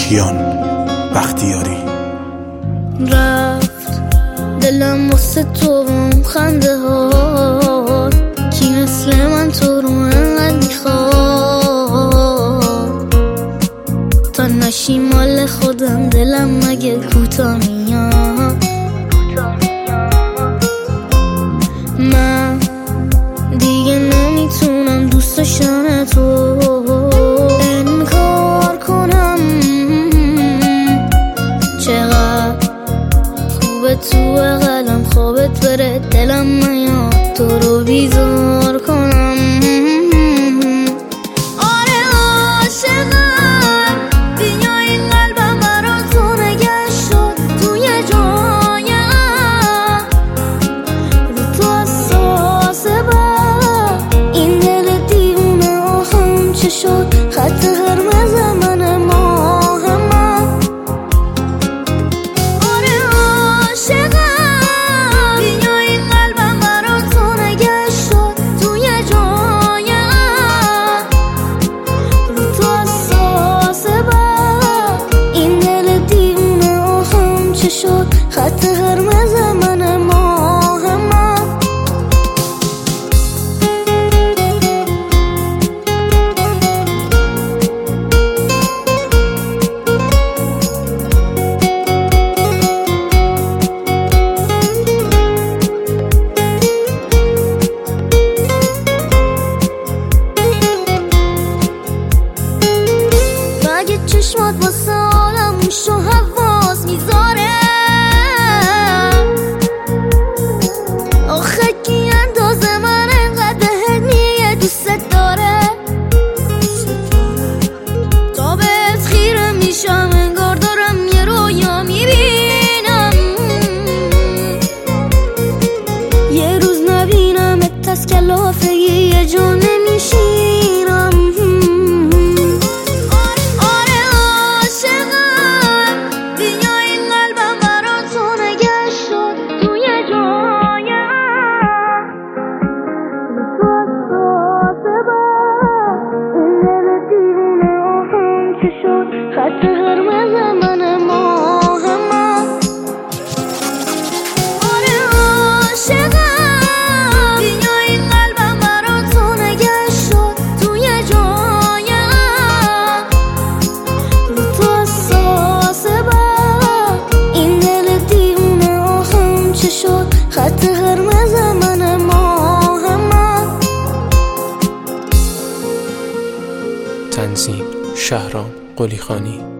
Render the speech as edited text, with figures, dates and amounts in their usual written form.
کیان بختیاری. رفت دلم واسه تو خنده ها، کی مثل من تو رو انقدر میخواد، تا نشی مال خودم دلم مگه کوتا میاد. من دیگه نمیتونم دوست داشتن تو انکار کنم، چقدر خوبه تو قلم خوابت بره دلم میاد تو رو بیزار کنم. آره عاشقم بیا این قلبم برا تو نگه شد توی جایم، رو تو اساس بر این دل دیونه آهم چه شد، خط قرمز من ماه من. آره عاشقم بیا این قلبم برا تو نگه شد توی جایم، رو تو اساس بر این دل دیونه آهم چه شد، خط قرمز من ماه من. اگه چشمات واسه عالم موش و حواس میذاره، آخه کی اندازه من انقدر بهت میگه دوست داره، تا بهت خیره میشم انگار دارم یه رویا میبینم، یه روز نبینمت از کلافگی یه جا نمیشینم. خط قرمز من ماه من. آره عاشقم بیا این قلبم برا تو نگه شد توی جایم، رو تو اساس بر این دل دیونه آهم چه شد، خط قرمز من ماه من. تنظیم شهرام قلیخانی.